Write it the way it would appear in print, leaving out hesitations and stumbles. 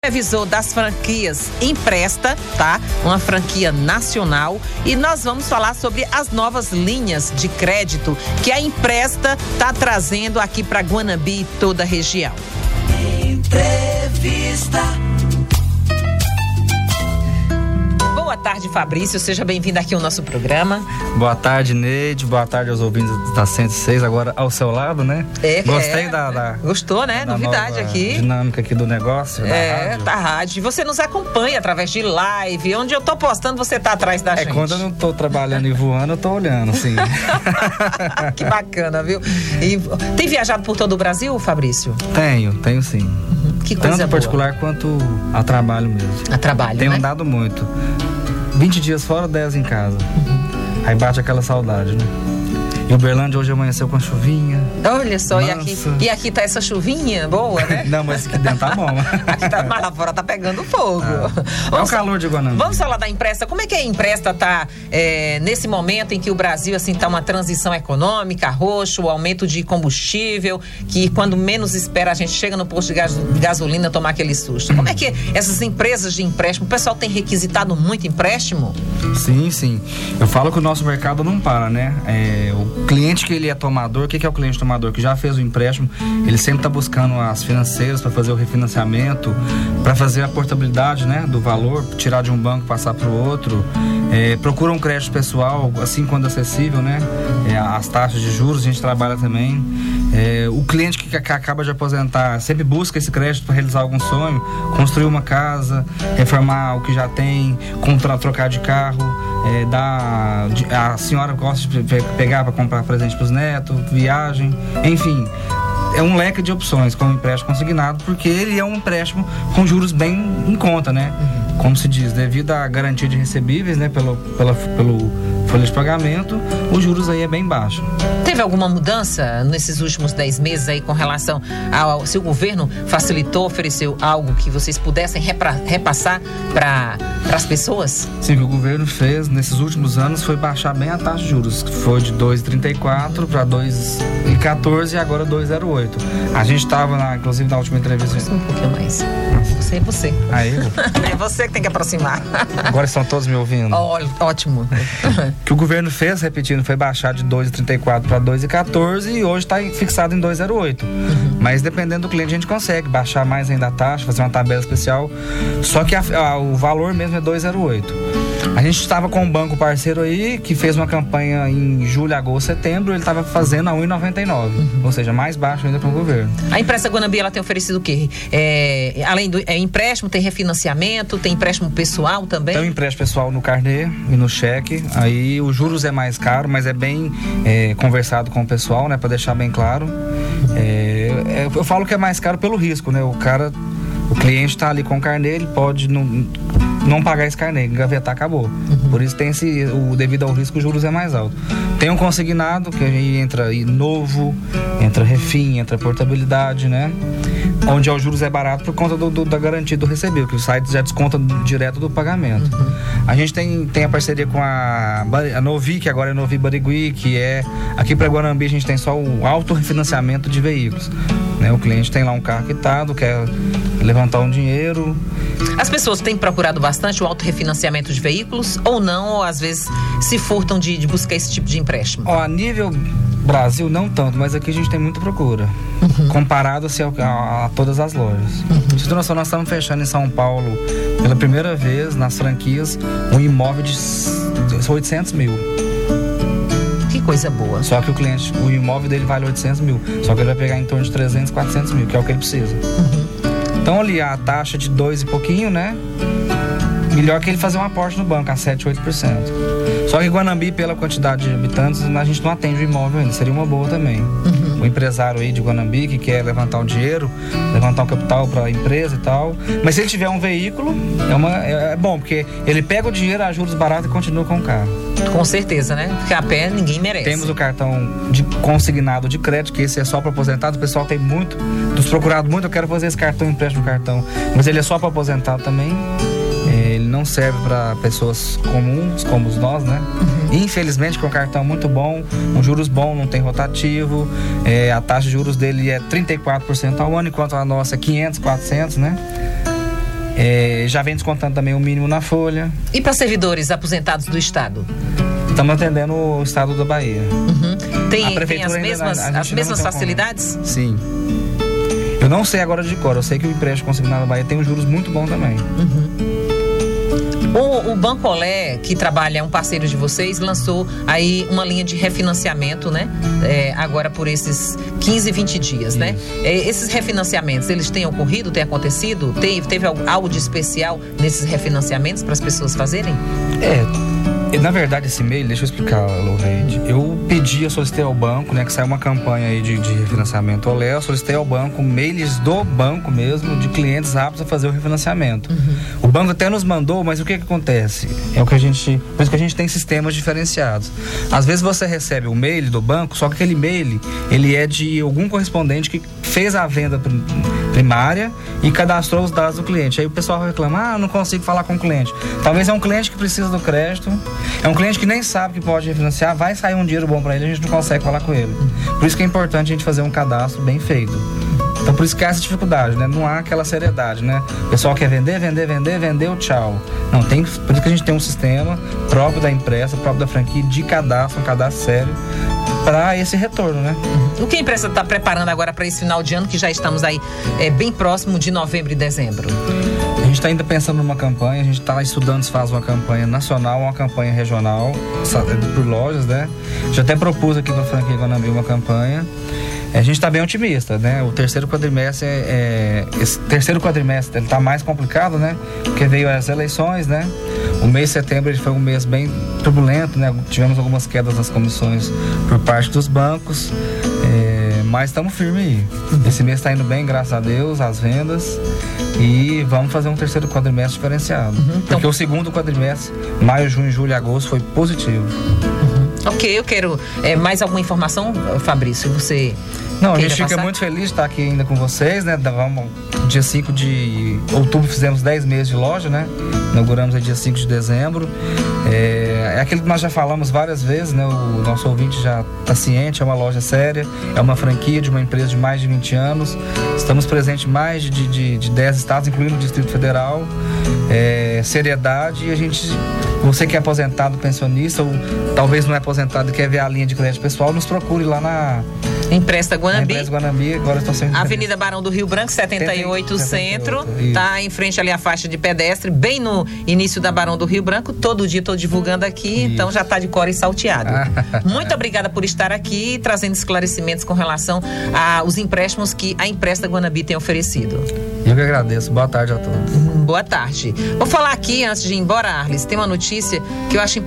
Revisor das franquias Empresta, tá? Uma franquia nacional, e nós vamos falar sobre as novas linhas de crédito que a Empresta tá trazendo aqui para Guanambi e toda a região. Entrevista. Boa tarde, Fabrício, seja bem-vindo aqui ao nosso programa. Boa tarde, Neide, boa tarde aos ouvintes da 106, agora ao seu lado, né? Gostei da Gostou, né? Da novidade aqui. Dinâmica aqui do negócio, da rádio. Você nos acompanha através de live, onde eu tô postando, você tá atrás da gente. Quando eu não tô trabalhando e voando, eu tô olhando, sim. Que bacana, viu? E tem viajado por todo o Brasil, Fabrício? Tenho sim. Que coisa Tanto a particular quanto a trabalho mesmo. A trabalho, Tenho né? andado muito. 20 dias fora, 10 em casa. Aí bate aquela saudade, né? E Uberlândia hoje amanheceu com a chuvinha. Olha só, e aqui tá essa chuvinha boa, né? Não, mas aqui dentro tá bom. Aqui tá, mas lá fora tá pegando fogo. É o calor de Guanambi. Vamos falar da Empresta. Como é que a Empresta tá nesse momento em que o Brasil, assim, tá uma transição econômica, roxo, o aumento de combustível, que quando menos espera a gente chega no posto de gasolina tomar aquele susto. Como é que essas empresas de empréstimo, o pessoal tem requisitado muito empréstimo? Sim. Eu falo que o nosso mercado não para, né? O cliente que ele é tomador, o que é o cliente tomador? Que já fez o empréstimo, ele sempre está buscando as financeiras para fazer o refinanciamento, para fazer a portabilidade, né, do valor, tirar de um banco, passar para o outro. Procura um crédito pessoal, assim quando acessível, né? As taxas de juros a gente trabalha também. O cliente que acaba de aposentar sempre busca esse crédito para realizar algum sonho, construir uma casa, reformar o que já tem, trocar de carro, a senhora gosta de pegar para comprar presente para os netos, viagem, enfim. É um leque de opções com o empréstimo consignado, porque ele é um empréstimo com juros bem em conta, né? Como se diz, devido à garantia de recebíveis, né? Pelo folha de pagamento, os juros aí é bem baixo. Teve alguma mudança nesses últimos 10 meses aí com relação ao se o governo facilitou, ofereceu algo que vocês pudessem repassar para as pessoas? Sim, o que o governo fez nesses últimos anos foi baixar bem a taxa de juros, que foi de 2,34 para 2,14 e agora 2,08. A gente estava, inclusive, na última entrevista. Um pouquinho mais. Você. Aí, é você que tem que aproximar. Agora estão todos me ouvindo? Ótimo. O que o governo fez, repetindo, foi baixar de 2,34 para 2,14 e hoje está fixado em 2,08. Mas dependendo do cliente a gente consegue baixar mais ainda a taxa, fazer uma tabela especial. Só que o valor mesmo é 2,08. A gente estava com um banco parceiro aí que fez uma campanha em julho, agosto, setembro, ele estava fazendo a 1,99, ou seja, mais baixo ainda para o governo. A Empresta Guanambi, ela tem oferecido o quê? Além do empréstimo, tem refinanciamento, tem empréstimo pessoal também? Tem um empréstimo pessoal no carnê e no cheque, aí os juros é mais caro, mas é bem conversado com o pessoal, né, para deixar bem claro. Eu falo que é mais caro pelo risco, né, o cliente está ali com o carnê, ele pode não pagar esse carnê, engavetar, acabou. Por isso tem devido ao risco, os juros é mais alto. Tem um consignado, que aí entra novo, entra refim, entra portabilidade, né? Onde os juros é barato por conta da garantia do recebível, que o site já desconta direto do pagamento. A gente tem a parceria com a Novi, que agora é Novi Barigui, que aqui para Guanambi a gente tem só o autorrefinanciamento de veículos, né? O cliente tem lá um carro quitado, quer levantar um dinheiro. As pessoas têm procurado bastante o autorrefinanciamento de veículos ou não, ou às vezes se furtam de buscar esse tipo de empréstimo? A nível Brasil não tanto, mas aqui a gente tem muita procura, comparado assim, a todas as lojas. Se tu noção, nós estamos fechando em São Paulo pela primeira vez nas franquias um imóvel de 800 mil. Que coisa boa. Só que o imóvel dele vale 800 mil, só que ele vai pegar em torno de 300, 400 mil, que é o que ele precisa. Então ali a taxa de 2 e pouquinho, né? Melhor que ele fazer um aporte no banco a 7, 8%. Só que Guanambi, pela quantidade de habitantes, a gente não atende o imóvel ainda, seria uma boa também. O empresário aí de Guanambi que quer levantar um dinheiro, levantar um capital para a empresa e tal. Mas se ele tiver um veículo, é bom, porque ele pega o dinheiro a juros baratos e continua com o carro. Com certeza, né? Porque a pé ninguém merece. Temos o cartão consignado de crédito, que esse é só para aposentados. O pessoal tem nos procurado muito, eu quero fazer esse cartão, empréstimo cartão. Mas ele é só para aposentado também. Ele não serve para pessoas comuns, como nós, né? Infelizmente, com um cartão muito bom, um juros bom, não tem rotativo, a taxa de juros dele é 34% ao ano, enquanto a nossa é 500, 400, né? Já vem descontando também o mínimo na folha. E para servidores aposentados do Estado? Estamos atendendo o Estado da Bahia. Tem as mesmas facilidades? Sim. Eu não sei agora de cor, eu sei que o empréstimo consignado da Bahia tem um juros muito bom também. O Bancolé, que trabalha, é um parceiro de vocês, lançou aí uma linha de refinanciamento, né? Agora por esses 15, 20 dias, né? Esses refinanciamentos, eles têm ocorrido, têm acontecido? Teve algo de especial nesses refinanciamentos para as pessoas fazerem? Na verdade, esse e-mail, deixa eu explicar, Loureide. Eu solicitei ao banco, né, que saiu uma campanha aí de refinanciamento ao Léo, solicitei ao banco mails do banco mesmo, de clientes aptos a fazer o refinanciamento. O banco até nos mandou, mas o que acontece? Por isso que a gente tem sistemas diferenciados. Às vezes você recebe o mail do banco, só que aquele mail, ele é de algum correspondente que fez a venda primária e cadastrou os dados do cliente. Aí o pessoal reclama, não consigo falar com o cliente. Talvez é um cliente que precisa do crédito, é um cliente que nem sabe que pode refinanciar, vai sair um dinheiro bom para ele, a gente não consegue falar com ele. Por isso que é importante a gente fazer um cadastro bem feito. Então por isso que há essa dificuldade, né? Não há aquela seriedade, né? O pessoal quer vendeu, tchau. Não, por isso que a gente tem um sistema próprio da empresa, próprio da franquia, de cadastro, um cadastro sério, para esse retorno, né? O que a empresa está preparando agora para esse final de ano, que já estamos aí bem próximo de novembro e dezembro? A gente está ainda pensando numa campanha, a gente está estudando se faz uma campanha nacional, uma campanha regional, por lojas, né? Já até propus aqui para a franquia Guanambi uma campanha. A gente está bem otimista, né? O terceiro quadrimestre esse terceiro quadrimestre ele está mais complicado, né? Porque veio as eleições, né? O mês de setembro ele foi um mês bem turbulento, né? Tivemos algumas quedas nas comissões por parte dos bancos, mas estamos firmes aí. Esse mês está indo bem, graças a Deus, as vendas, e vamos fazer um terceiro quadrimestre diferenciado. Porque o segundo quadrimestre, maio, junho, julho e agosto, foi positivo. Ok, eu quero mais alguma informação, Fabrício? Você Não, a gente fica muito feliz de estar aqui ainda com vocês, né? Dia 5 de outubro fizemos 10 meses de loja, né? Inauguramos aí dia 5 de dezembro. É aquilo que nós já falamos várias vezes, né? O nosso ouvinte já está ciente, é uma loja séria, é uma franquia de uma empresa de mais de 20 anos. Estamos presentes em mais de 10 estados, incluindo o Distrito Federal. Seriedade, e você que é aposentado, pensionista, ou talvez não é aposentado e quer ver a linha de crédito pessoal, nos procure lá na Empresta Guanambi. Agora estou sendo Avenida Barão do Rio Branco, 78 Centro. Tá em frente ali à faixa de pedestre, bem no início da Barão do Rio Branco. Todo dia estou divulgando aqui, então já está de cor e salteado. Muito obrigada por estar aqui, trazendo esclarecimentos com relação aos empréstimos que a Empresta Guanambi tem oferecido. Eu que agradeço. Boa tarde a todos. Boa tarde. Vou falar aqui, antes de ir embora, Arlis, tem uma notícia que eu acho importante